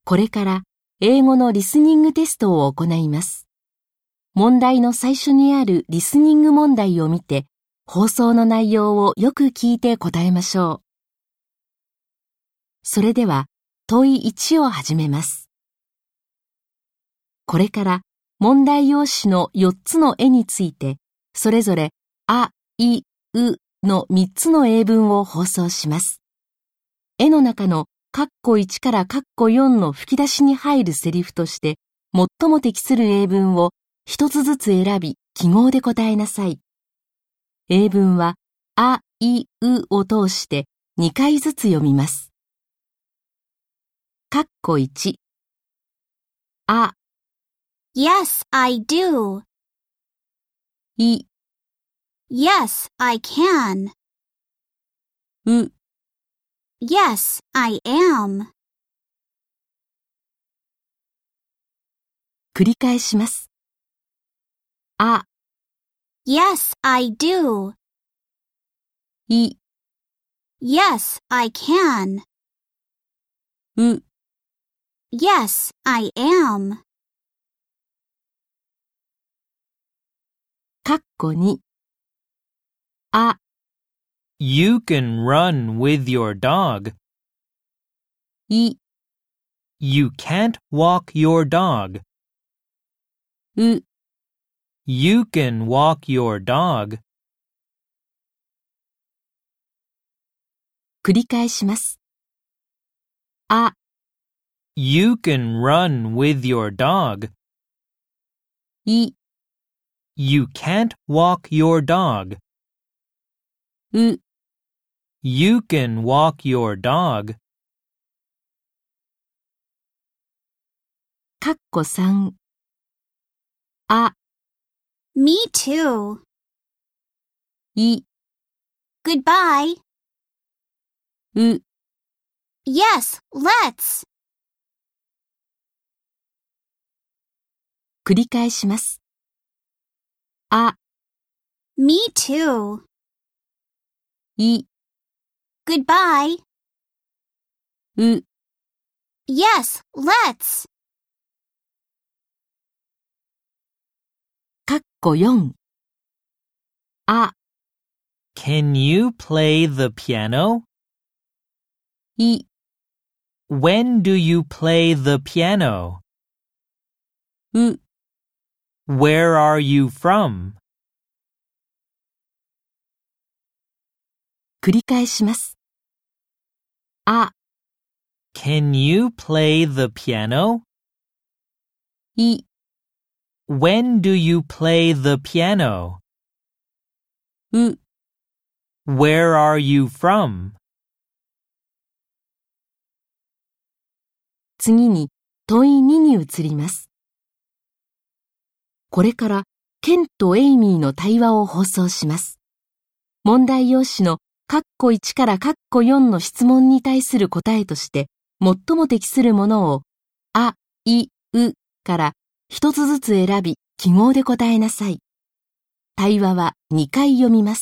これから英語のリスニングテストを行います。問題の最初にあるリスニング問題を見て、放送の内容をよく聞いて答えましょう。それでは、問い1を始めます。これから問題用紙の4つの絵について、それぞれあ、い、うの3つの英文を放送します。絵の中の括弧1から括弧4の吹き出しに入るセリフとして、最も適する英文を一つずつ選び、記号で答えなさい。英文は、あ、い、うを通して2回ずつ読みます。括弧1、あ、 Yes, I do. い、 Yes, I can. う、 Yes, I am. 繰り返します。あ、 Yes, I do. い、 Yes, I can. う、 Yes, I am. 括弧2、あ、 You can run with your dog. い、 You can't walk your dog. う、 You can walk your dog. 繰り返します。あ、 You can run with your dog. い、 You can't walk your dog. う、 You can walk your dog. 括弧3、あ、 Me too. い、 Goodbye. う、 Yes, let's. 繰り返します。あ、 Me too. い、 Goodbye. う、 Yes, let's. 括弧4、あ、 Can you play the piano? い、 When do you play the piano? う、 Where are you from? 繰り返します。あ、 Can you play the piano? い、 When do you play the piano? う、 Where are you from? 次に問い2に移ります。これからケンとエイミーの対話を放送します。問題用紙の括弧1から括弧4の質問に対する答えとして最も適するものをあ、い、うから一つずつ選び記号で答えなさい。対話は2回読みます。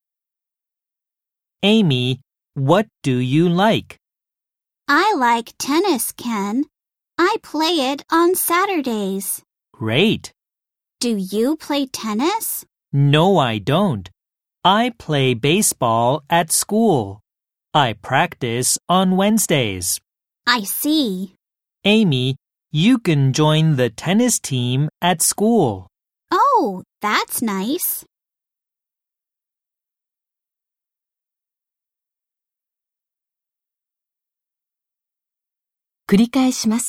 Amy, what do you like? I like tennis, Ken. I play it on Saturdays. Great. Do you play tennis? No, I don't. I play baseball at school. I practice on Wednesdays. I see. Amy, you can join the tennis team at school. Oh, that's nice. 繰り返します。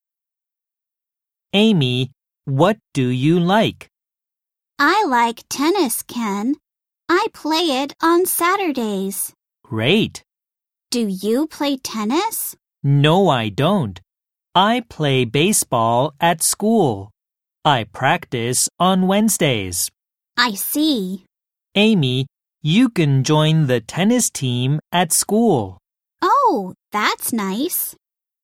Amy, what do you like? I like tennis, Ken. I play it on Saturdays. Great. Do you play tennis? No, I don't. I play baseball at school. I practice on Wednesdays. I see. Amy, you can join the tennis team at school. Oh, that's nice.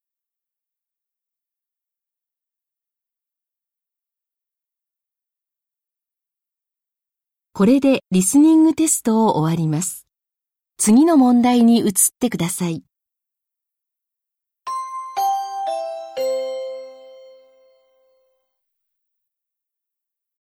これでリスニングテストを終わります。次の問題に移ってください。